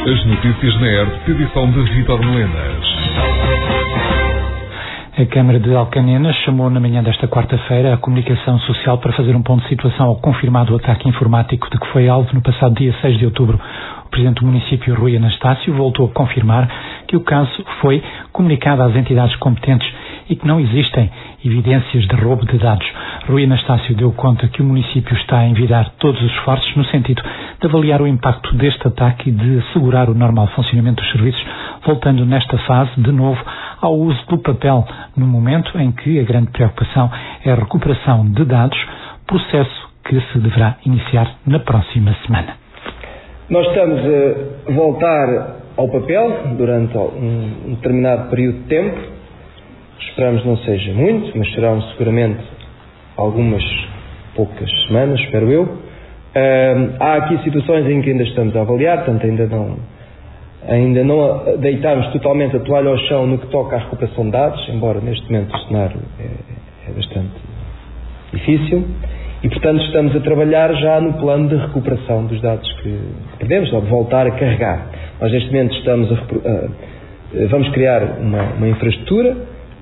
As notícias na ERP, edição de Vítor Melenas. A Câmara de Alcanena chamou na manhã desta quarta-feira a comunicação social para fazer um ponto de situação ao confirmado ataque informático de que foi alvo no passado dia 6 de outubro. O Presidente do município, Rui Anastácio, voltou a confirmar que o caso foi comunicado às entidades competentes e que não existem evidências de roubo de dados. Rui Anastácio deu conta que o município está a envidar todos os esforços no sentido de avaliar o impacto deste ataque e de assegurar o normal funcionamento dos serviços, voltando nesta fase, de novo, ao uso do papel, no momento em que a grande preocupação é a recuperação de dados, processo que se deverá iniciar na próxima semana. Nós estamos a voltar ao papel durante um determinado período de tempo. Esperamos não seja muito, mas serão seguramente algumas poucas semanas, espero eu. Há aqui situações em que ainda estamos a avaliar, portanto ainda não deitámos totalmente a toalha ao chão no que toca à recuperação de dados, embora neste momento o cenário é bastante difícil. E, portanto, estamos a trabalhar já no plano de recuperação dos dados que perdemos, ou de voltar a carregar. Nós, neste momento, vamos criar uma infraestrutura,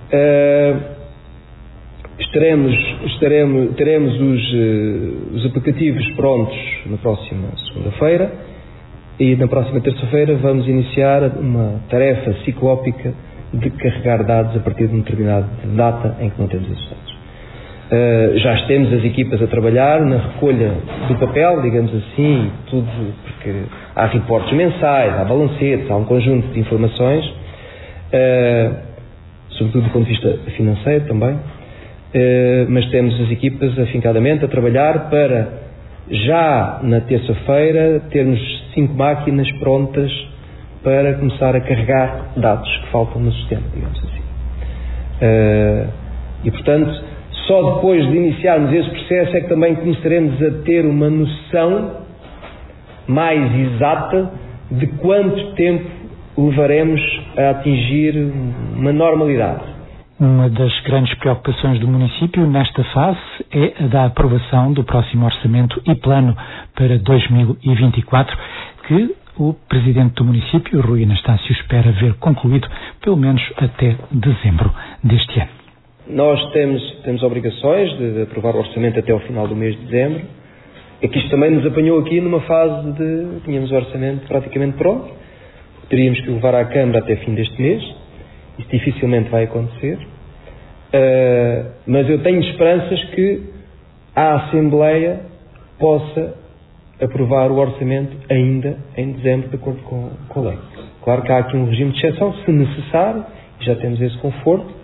teremos os aplicativos prontos na próxima segunda-feira e na próxima terça-feira vamos iniciar uma tarefa ciclópica de carregar dados a partir de uma determinada data em que não temos esses dados. Já temos as equipas a trabalhar na recolha do papel, digamos assim, tudo, porque há reportes mensais, há balancetes, há um conjunto de informações, sobretudo do ponto de vista financeiro também, mas temos as equipas afincadamente a trabalhar para, já na terça-feira, termos 5 máquinas prontas para começar a carregar dados que faltam no sistema, digamos assim. E, portanto, só depois de iniciarmos esse processo é que também começaremos a ter uma noção mais exata de quanto tempo levaremos a atingir uma normalidade. Uma das grandes preocupações do município nesta fase é a da aprovação do próximo orçamento e plano para 2024, que o Presidente do município, Rui Anastácio, espera ver concluído pelo menos até dezembro deste ano. Nós temos obrigações de aprovar o orçamento até ao final do mês de dezembro. É que isto também nos apanhou aqui numa fase tínhamos o orçamento praticamente pronto, teríamos que levar à Câmara até fim deste mês. Isso dificilmente vai acontecer. Mas eu tenho esperanças que a Assembleia possa aprovar o orçamento ainda em dezembro, de acordo com a lei. Claro que há aqui um regime de exceção, se necessário, e já temos esse conforto,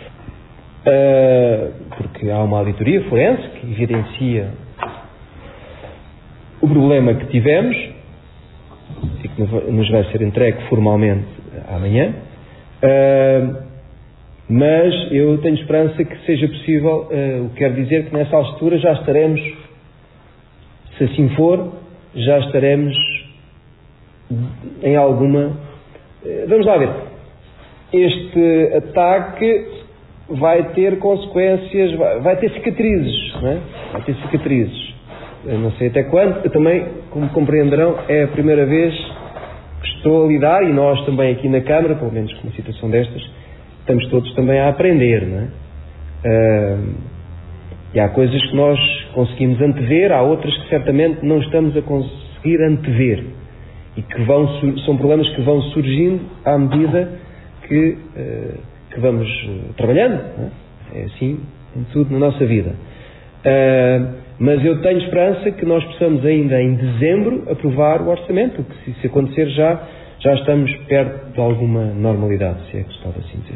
porque há uma auditoria forense que evidencia o problema que tivemos e que nos vai ser entregue formalmente amanhã, mas eu tenho esperança que seja possível, o que quer dizer que nessa altura já estaremos, se assim for, já estaremos em alguma... Vamos lá ver. Este ataque vai ter consequências, vai ter cicatrizes, não é? Vai ter cicatrizes. Eu não sei até quando. Eu também, como compreenderão, é a primeira vez que estou a lidar, e nós também aqui na Câmara, pelo menos com uma situação destas, estamos todos também a aprender, não é? E há coisas que nós conseguimos antever, há outras que certamente não estamos a conseguir antever, e que são problemas que vão surgindo à medida que vamos trabalhando, não é? É assim em tudo na nossa vida. Mas eu tenho esperança que nós possamos ainda em dezembro aprovar o orçamento, que se acontecer já estamos perto de alguma normalidade, se é que se pode assim dizer.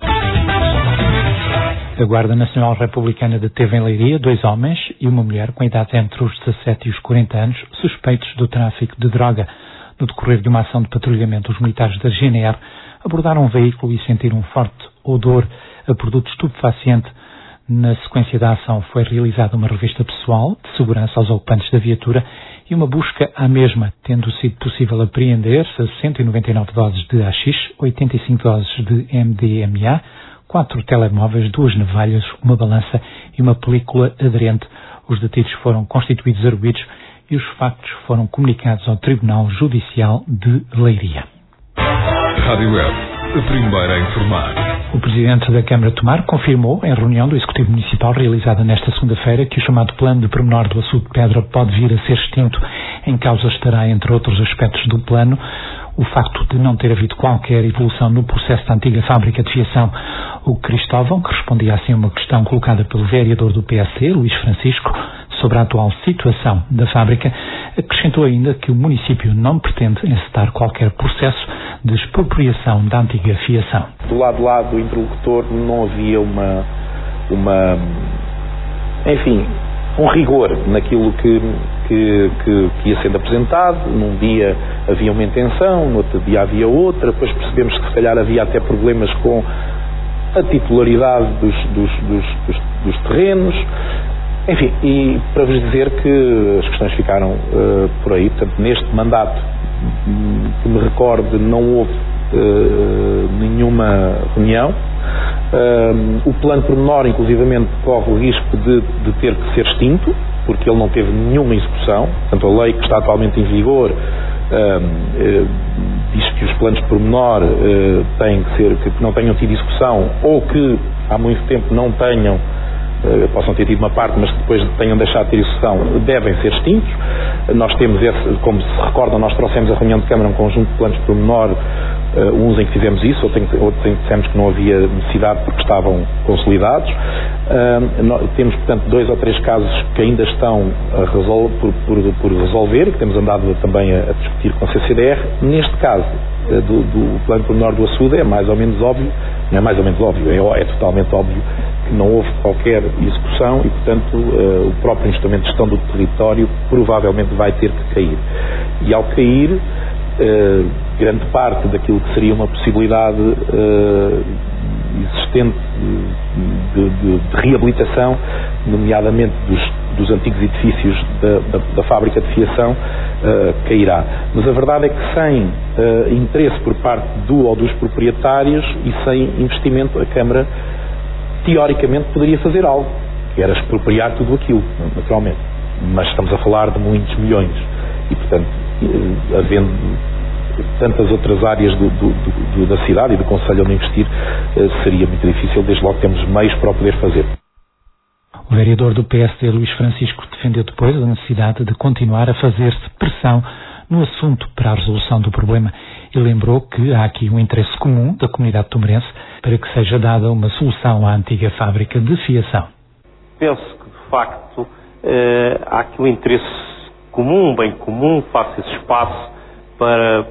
A Guarda Nacional Republicana deteve em Leiria 2 homens e uma mulher com idade entre os 17 e os 40 anos, suspeitos do tráfico de droga. No decorrer de uma ação de patrulhamento, os militares da GNR abordaram um veículo e sentiram um forte odor a produto estupefaciente. Na sequência da ação foi realizada uma revista pessoal de segurança aos ocupantes da viatura e uma busca à mesma, tendo sido possível apreender 199 doses de haxixe, 85 doses de MDMA, 4 telemóveis, 2 navalhas, uma balança e uma película aderente. Os detidos foram constituídos arguidos e os factos foram comunicados ao Tribunal Judicial de Leiria. Rádio Web, a primeira a informar. O Presidente da Câmara de Tomar confirmou, em reunião do Executivo Municipal realizada nesta segunda-feira, que o chamado Plano de Pormenor do Açude de Pedra pode vir a ser extinto. Em causa estará, entre outros aspectos do plano, o facto de não ter havido qualquer evolução no processo da antiga fábrica de fiação. O Cristóvão, que respondia assim a uma questão colocada pelo vereador do PSD, Luís Francisco, sobre a atual situação da fábrica, acrescentou ainda que o município não pretende encetar qualquer processo de expropriação da antiga fiação. Do lado do interlocutor não havia um rigor naquilo que ia sendo apresentado. Num dia havia uma intenção, no outro dia havia outra, depois percebemos que se calhar havia até problemas com a titularidade dos terrenos. Enfim, e para vos dizer que as questões ficaram por aí. Portanto, neste mandato, que me recorde, não houve nenhuma reunião. O plano pormenor, inclusivamente, corre o risco de ter que ser extinto, porque ele não teve nenhuma execução. Portanto, a lei que está atualmente em vigor diz que os planos pormenor têm que ser, que não tenham tido execução, ou que há muito tempo não tenham, possam ter tido uma parte, mas que depois tenham deixado de ter execução, devem ser extintos. Nós temos como se recordam, nós trouxemos a reunião de Câmara um conjunto de planos pormenor, uns em que fizemos isso, outros em que dissemos que não havia necessidade porque estavam consolidados. Temos, portanto, 2 ou 3 casos que ainda estão por resolver, que temos andado também a discutir com a CCDR. Neste caso, do plano pormenor do açude, é mais ou menos óbvio, não é mais ou menos óbvio, é totalmente óbvio que não houve qualquer execução e, portanto, o próprio instrumento de gestão do território provavelmente vai ter que cair. E ao cair, grande parte daquilo que seria uma possibilidade existente de reabilitação, nomeadamente dos antigos edifícios da fábrica de fiação, cairá. Mas a verdade é que sem interesse por parte do ou dos proprietários e sem investimento, a Câmara teoricamente poderia fazer algo, que era expropriar tudo aquilo, naturalmente. Mas estamos a falar de muitos milhões e, portanto, havendo tantas outras áreas da cidade e do Conselho onde investir, seria muito difícil. Desde logo temos meios para o poder fazer. O vereador do PSD, Luís Francisco, defendeu depois a necessidade de continuar a fazer-se pressão no assunto para a resolução do problema e lembrou que há aqui um interesse comum da comunidade tomarense para que seja dada uma solução à antiga fábrica de fiação. Penso que, de facto, há aqui um interesse comum, um bem comum, face esse espaço para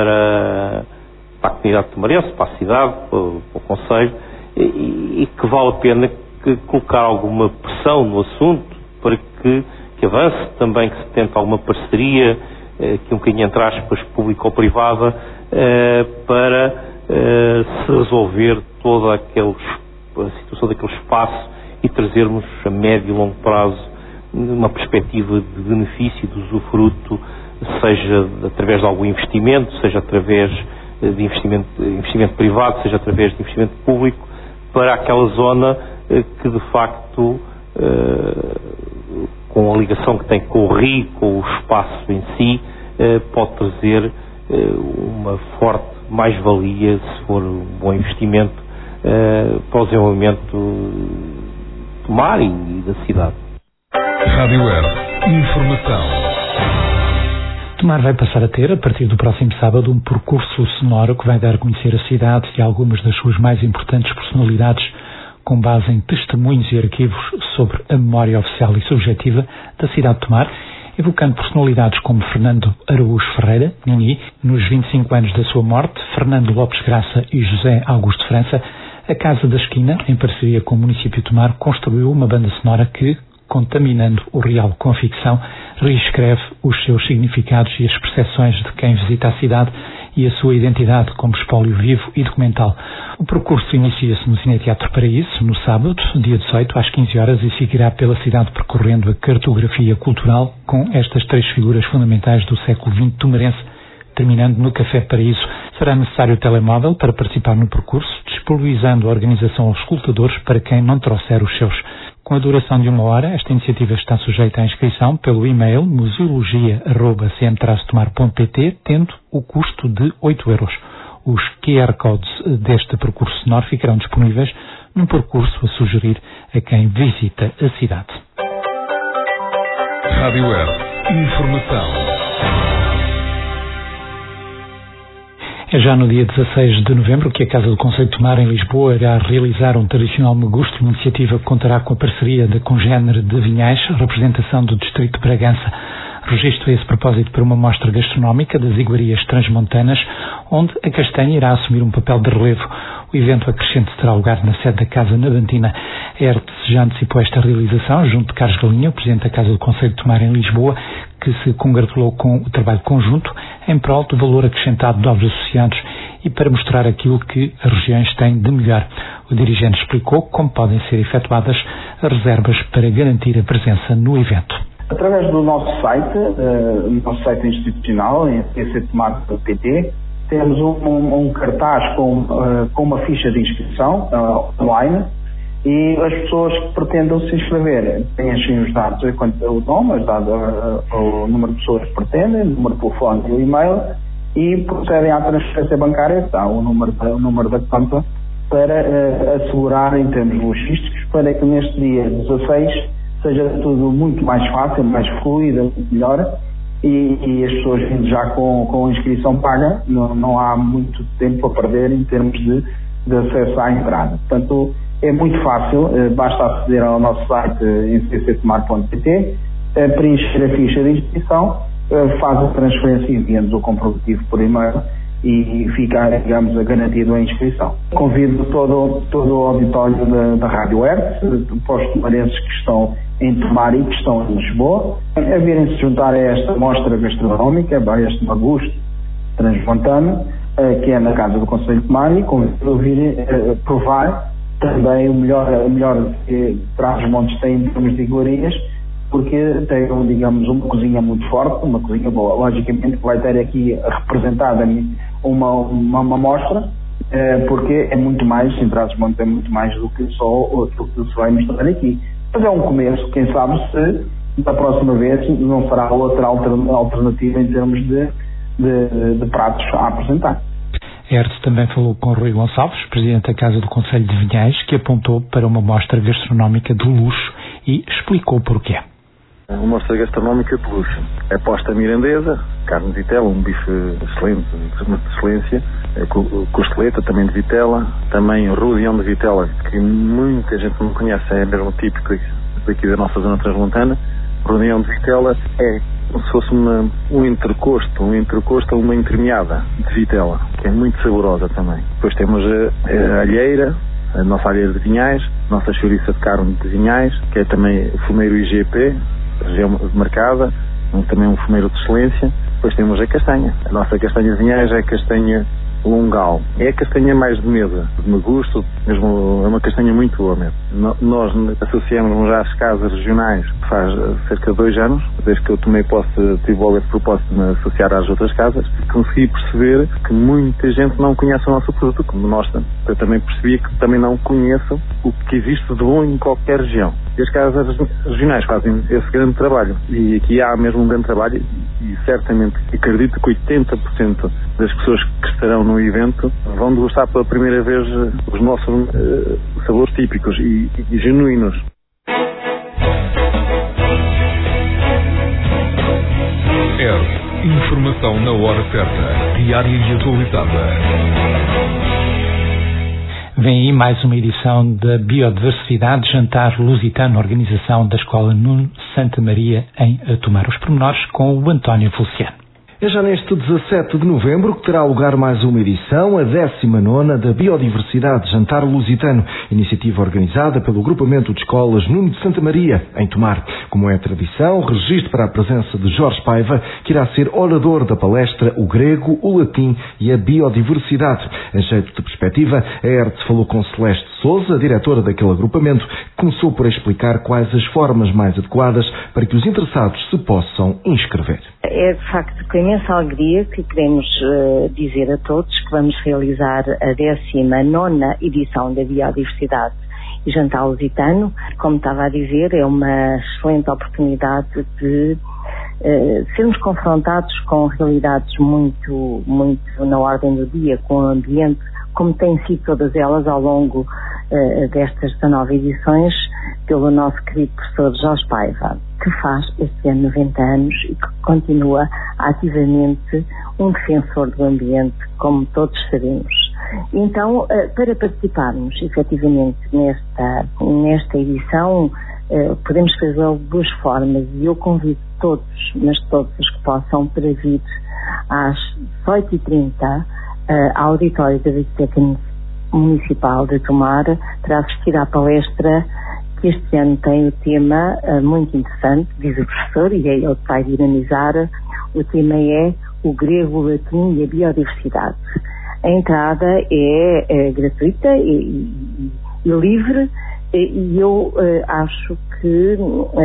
a comunidade tomarense, para a cidade, para o Conselho, e que vale a pena colocar alguma pressão no assunto para que avance também, que se tente alguma parceria, que um bocadinho entre aspas, público ou privada, para se resolver toda a situação daquele espaço e trazermos a médio e longo prazo uma perspectiva de benefício, de usufruto, seja através de algum investimento, seja através de investimento privado, seja através de investimento público, para aquela zona que de facto, com a ligação que tem com o rio, com o espaço em si, pode trazer uma forte mais-valia, se for um bom investimento, para o desenvolvimento do mar e da cidade. Rádio Web, informação. Tomar vai passar a ter, a partir do próximo sábado, um percurso sonoro que vai dar a conhecer a cidade e algumas das suas mais importantes personalidades, com base em testemunhos e arquivos sobre a memória oficial e subjetiva da cidade de Tomar, evocando personalidades como Fernando Araújo Ferreira, Nini, nos 25 anos da sua morte, Fernando Lopes Graça e José Augusto França. A Casa da Esquina, em parceria com o município de Tomar, construiu uma banda sonora que, contaminando o real com a ficção, reescreve os seus significados e as percepções de quem visita a cidade e a sua identidade como espólio vivo e documental. O percurso inicia-se no Cineteatro Paraíso, no sábado, dia 18, às 15 horas, e seguirá pela cidade percorrendo a cartografia cultural com estas 3 figuras fundamentais do século XX tomarense, terminando no Café Paraíso. Será necessário telemóvel para participar no percurso, disponibilizando a organização aos escutadores para quem não trouxer os seus. Com a duração de 1 hora, esta iniciativa está sujeita à inscrição pelo e-mail museologia@cm-tomar.pt, tendo o custo de 8 euros. Os QR Codes deste percurso sonoro ficarão disponíveis num percurso a sugerir a quem visita a cidade. Rádio Web. Informação. É já no dia 16 de novembro que a Casa do Conselho de Tomar, em Lisboa, irá realizar um tradicional Magusto, uma iniciativa que contará com a parceria da Congénere de Vinhais, representação do Distrito de Bragança. Registro a esse propósito para uma mostra gastronómica das iguarias transmontanas, onde a castanha irá assumir um papel de relevo. O evento acrescente terá lugar na sede da Casa Navantina. A ERTE já antecipou esta realização, junto de Carlos Galinha, o Presidente da Casa do Conselho de Tomar, em Lisboa, que se congratulou com o trabalho conjunto em prol do valor acrescentado de novos associados e para mostrar aquilo que as regiões têm de melhor. O dirigente explicou como podem ser efetuadas as reservas para garantir a presença no evento. Através do nosso site institucional, em ectomar.pt, temos um cartaz com uma ficha de inscrição online, e as pessoas que pretendam se inscrever preenchem os dados, o nome, o número de pessoas que pretendem, o número de telefone e o e-mail, e procedem à transferência bancária, está o número da conta, para assegurar em termos logísticos, para que neste dia 16 seja tudo muito mais fácil, mais fluido, muito melhor, e as pessoas vindo já com a inscrição paga, não há muito tempo a perder em termos de acesso à entrada. Portanto, é muito fácil, basta aceder ao nosso site em cctomar.pt, preencher a ficha de inscrição, faz a transferência e envia-nos o comprovativo por e-mail e fica, digamos, garantido a inscrição. Convido todo o auditório da Rádio Web, para os tomarenses que estão em Tomar e que estão em Lisboa, a virem-se juntar a esta mostra gastronómica, a este Magusto transmontano, que é na Casa do Conselho de Tomar, e convido a virem provar também o melhor que Trás-os-Montes tem em termos de iguarias, porque tem, digamos, uma cozinha muito forte, uma cozinha boa. Logicamente que vai ter aqui representada uma mostra, porque é muito mais, em Trás-os-Montes é muito mais do que só aquilo que se vai mostrar aqui. Mas é um começo, quem sabe se da próxima vez não será outra alternativa em termos de pratos a apresentar. A ERTE também falou com Rui Gonçalves, Presidente da Casa do Conselho de Vinhais, que apontou para uma mostra gastronómica de luxo e explicou porquê. Uma mostra gastronómica de luxo. É posta mirandesa, carne de vitela, um bife excelente, de excelência, costeleta também de vitela, também rodeão de vitela, que muita gente não conhece, é mesmo típico daqui da nossa zona transmontana. Rodeão de vitela é como se fosse um entrecosto, uma entremeada de vitela, que é muito saborosa também. Depois temos a alheira, a nossa alheira de Vinhais, nossa chouriça de carne de Vinhais, que é também o fumeiro IGP, região demarcada, também um fumeiro de excelência. Depois temos a castanha. A nossa castanha de Vinhais é a castanha longal. É a castanha mais de mesa, de Magusto, mesmo é uma castanha muito boa mesmo. Nós associamos já às casas regionais faz cerca de 2 anos, desde que eu tomei posse, tive logo esse propósito de me associar às outras casas, consegui perceber que muita gente não conhece o nosso produto, como nós. Eu também percebi que também não conheçam o que existe de bom em qualquer região. E as casas regionais fazem esse grande trabalho. E aqui há mesmo um grande trabalho e certamente acredito que 80% das pessoas que estarão no evento vão degustar pela primeira vez os nossos sabores típicos e genuínos. Informação na hora certa, diária e atualizada. Vem aí mais uma edição da Biodiversidade Jantar Lusitano, organização da Escola Nuno Santa Maria, em Tomar. Os pormenores com o António Feliciano. É já neste 17 de novembro que terá lugar mais uma edição, a 19ª da Biodiversidade Jantar Lusitano, iniciativa organizada pelo Agrupamento de Escolas Nuno de Santa Maria, em Tomar. Como é tradição, registro para a presença de Jorge Paiva, que irá ser orador da palestra O Grego, o Latim e a Biodiversidade. Em jeito de perspectiva, a ERTE falou com Celeste Sousa, diretora daquele agrupamento, que começou por explicar quais as formas mais adequadas para que os interessados se possam inscrever. É de facto com imensa alegria que queremos dizer a todos que vamos realizar a 19ª edição da Biodiversidade e Jantar Lusitano. Como estava a dizer, é uma excelente oportunidade de sermos confrontados com realidades muito na ordem do dia, com o ambiente, como têm sido todas elas ao longo destas 19 edições, pelo nosso querido professor Jorge Paiva, que faz este ano 90 anos e que continua ativamente um defensor do ambiente, como todos sabemos. Então, para participarmos efetivamente nesta edição, podemos fazê-lo de duas formas, e eu convido todos, mas todos os que possam, para vir às 18h30 ao auditório da Biblioteca Municipal de Tomar, para assistir à palestra que este ano tem o tema muito interessante, diz o professor, e é ele que vai dinamizar. O tema é o grego, o latim e a biodiversidade. A entrada é gratuita e livre, e eu acho que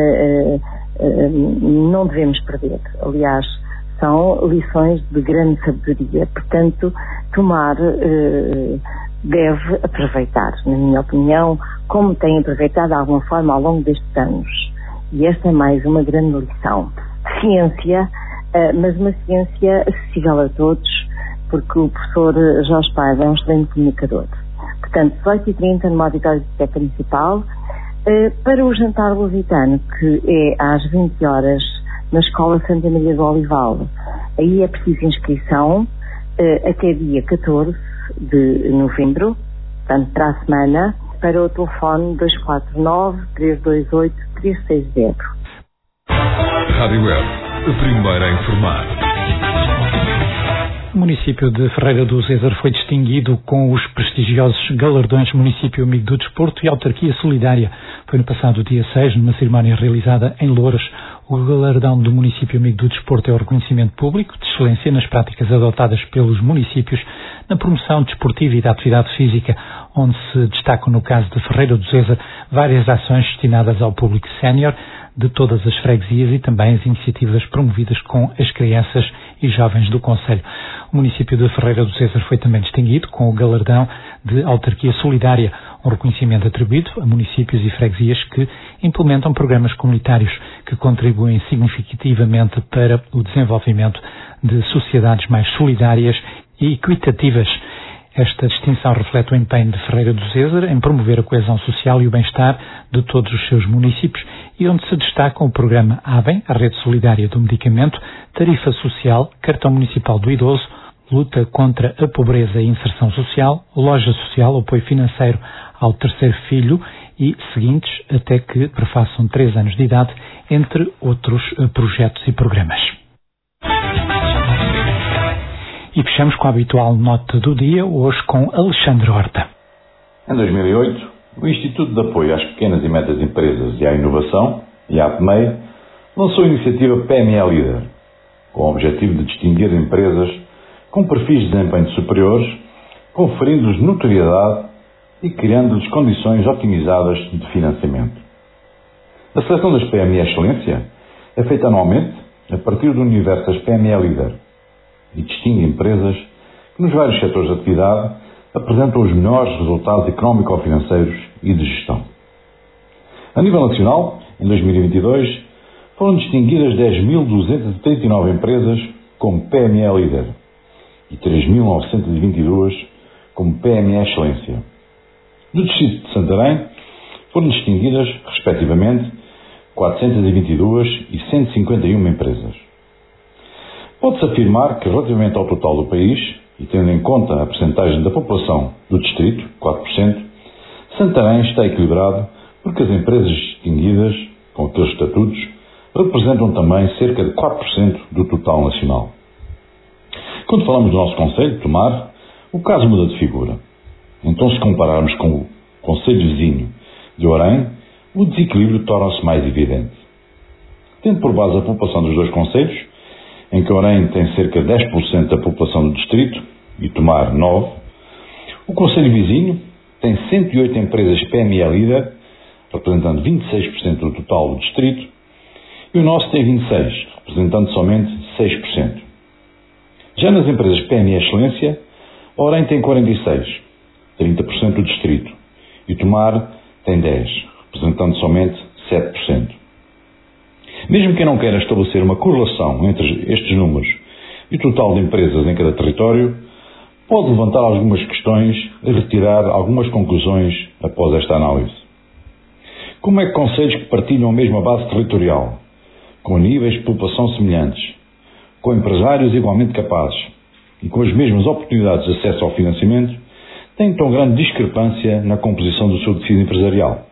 não devemos perder. Aliás, são lições de grande sabedoria. Portanto, Tomar deve aproveitar, na minha opinião, como tem aproveitado de alguma forma ao longo destes anos. E esta é mais uma grande lição. Ciência, mas uma ciência acessível a todos, porque o professor Jorge Paiva é um excelente comunicador. Portanto, 18h30 no auditório da Biblioteca Municipal. Para o Jantar Lusitano, que é às 20 horas na Escola Santa Maria do Olival, aí é preciso inscrição até dia 14 de novembro, portanto para a semana, para o telefone 249-328-360. Rádio Web, a primeira a informar. O município de Ferreira do César foi distinguido com os prestigiosos galardões Município Amigo do Desporto e Autarquia Solidária. Foi no passado dia 6, numa cerimónia realizada em Louros. O galardão do Município Amigo do Desporto é o reconhecimento público de excelência nas práticas adotadas pelos municípios na promoção desportiva e da atividade física, onde se destacam, no caso de Ferreira do César, várias ações destinadas ao público sénior de todas as freguesias e também as iniciativas promovidas com as crianças e jovens do concelho. O município de Ferreira do César foi também distinguido com o galardão de Autarquia Solidária, um reconhecimento atribuído a municípios e freguesias que implementam programas comunitários que contribuem significativamente para o desenvolvimento de sociedades mais solidárias e equitativas. Esta distinção reflete o empenho de Ferreira do César em promover a coesão social e o bem-estar de todos os seus municípios, e onde se destacam o programa ABEM, a Rede Solidária do Medicamento, Tarifa Social, Cartão Municipal do Idoso, Luta contra a Pobreza e Inserção Social, Loja Social, Apoio Financeiro ao Terceiro Filho e seguintes, até que prefaçam 3 anos de idade, entre outros projetos e programas. E fechamos com a habitual nota do dia, hoje com Alexandre Horta. Em 2008, o Instituto de Apoio às Pequenas e Médias Empresas e à Inovação, IAPMEI, lançou a iniciativa PME Líder, com o objetivo de distinguir empresas com perfis de desempenho superiores, conferindo-lhes notoriedade e criando-lhes condições otimizadas de financiamento. A seleção das PME Excelência é feita anualmente a partir do universo das PME Líder e distingue empresas que nos vários setores de atividade apresentam os melhores resultados económico-financeiros e de gestão. A nível nacional, em 2022, foram distinguidas 10.239 empresas como PME Líder e 3.922 como PME Excelência. No distrito de Santarém, foram distinguidas, respectivamente, 422 e 151 empresas. Pode-se afirmar que, relativamente ao total do país, e tendo em conta a percentagem da população do distrito, 4%, Santarém está equilibrado porque as empresas distinguidas, com aqueles estatutos, representam também cerca de 4% do total nacional. Quando falamos do nosso concelho, Tomar, o caso muda de figura. Então, se compararmos com o concelho vizinho de Orém, o desequilíbrio torna-se mais evidente. Tendo por base a população dos dois concelhos, em que Orém tem cerca de 10% da população do distrito e Tomar 9%, o concelho vizinho tem 108 empresas PME Líder, representando 26% do total do distrito, e o nosso tem 26%, representando somente 6%. Já nas empresas PME Excelência, Orém tem 46%, 30% do distrito, e Tomar tem 10, representando somente 7%. Mesmo quem não queira estabelecer uma correlação entre estes números e o total de empresas em cada território, pode levantar algumas questões e retirar algumas conclusões após esta análise. Como é que concelhos que partilham a mesma base territorial, com níveis de população semelhantes, com empresários igualmente capazes e com as mesmas oportunidades de acesso ao financiamento, têm tão grande discrepância na composição do seu tecido empresarial?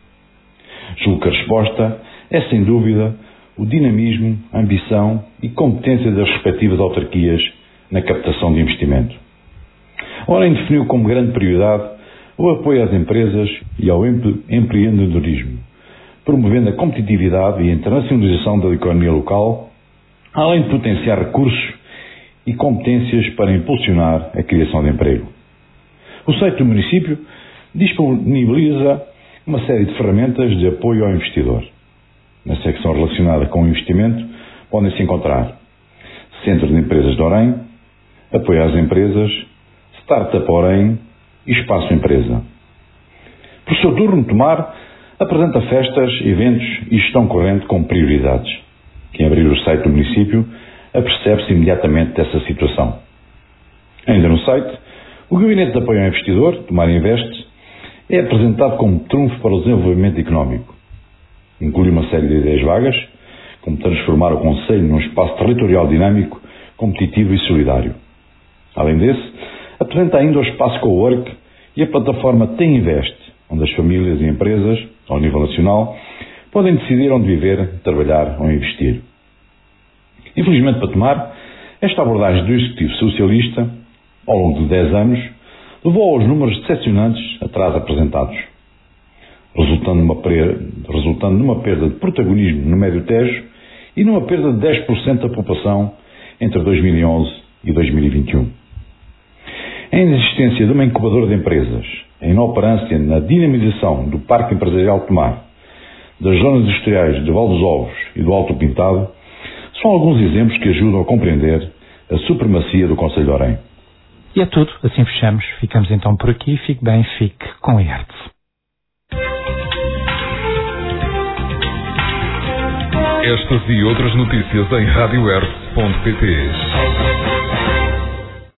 Julgo que a resposta é, sem dúvida, o dinamismo, a ambição e competência das respectivas autarquias na captação de investimento. A Orem definiu como grande prioridade o apoio às empresas e ao empreendedorismo, promovendo a competitividade e a internacionalização da economia local, além de potenciar recursos e competências para impulsionar a criação de emprego. O site do município disponibiliza uma série de ferramentas de apoio ao investidor. Na secção relacionada com o investimento podem-se encontrar Centro de Empresas de Orem, Apoio às Empresas, Startup Orem e Espaço Empresa. Professor Turno Tomar apresenta festas, eventos e gestão corrente como prioridades. Quem abrir o site do município apercebe-se imediatamente dessa situação. Ainda no site, o Gabinete de Apoio ao Investidor, Tomar Invest, é apresentado como trunfo para o desenvolvimento económico. Inclui uma série de ideias vagas, como transformar o Concelho num espaço territorial dinâmico, competitivo e solidário. Além desse, apresenta ainda o espaço Cowork e a plataforma Tem Invest, onde as famílias e empresas, ao nível nacional, podem decidir onde viver, trabalhar ou investir. Infelizmente para Tomar, esta abordagem do Executivo Socialista, ao longo de 10 anos, levou aos números decepcionantes atrás apresentados, resultando numa perda de protagonismo no Médio Tejo e numa perda de 10% da população entre 2011 e 2021. A inexistência de uma incubadora de empresas, a inoperância na dinamização do Parque Empresarial de Tomar, das zonas industriais de Val dos Ovos e do Alto Pintado, são alguns exemplos que ajudam a compreender a supremacia do Concelho de Orem. E é tudo, assim fechamos. Ficamos então por aqui. Fique bem, fique com a IERTE. Estas e outras notícias em radioerte.pt.